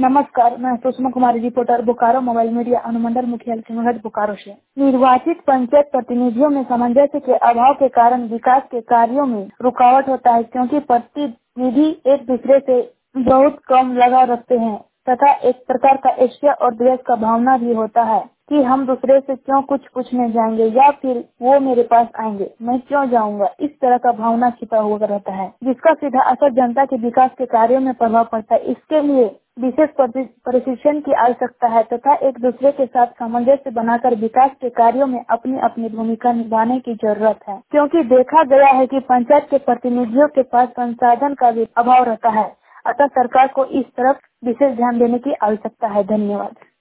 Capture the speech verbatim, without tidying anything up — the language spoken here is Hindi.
नमस्कार, मैं Sushma Kumari, reporter Bokaro mobile media अनुमंडल मुख्यालय सिंहगढ़ बोकारो से। निर्वाचित पंचायत प्रतिनिधियों में सामंजस्य के अभाव के कारण विकास के कार्यों में रुकावट होता है, क्योंकि प्रतिनिधि एक दूसरे से बहुत कम लगाव रखते हैं तथा एक प्रकार का ईर्ष्या और द्वेष का भावना भी होता है कि हम दूसरे से क्यों कुछ पूछने जाएंगे या फिर वो मेरे पास आएंगे, मैं क्यों जाऊंगा। इस तरह का भावना छिपा हुआ रहता है, जिसका सीधा असर जनता के विकास के कार्यों में प्रभाव पड़ता है। इसके लिए विशेष प्रशिक्षण की आवश्यकता है तथा एक दूसरे के साथ सामंजस्य बनाकर विकास के कार्यों में अपनी अपनी भूमिका निभाने की जरूरत है, क्योंकि देखा गया है कि पंचायत के प्रतिनिधियों के पास संसाधन का भी अभाव रहता है। अतः सरकार को इस तरफ विशेष ध्यान देने की आवश्यकता है। धन्यवाद।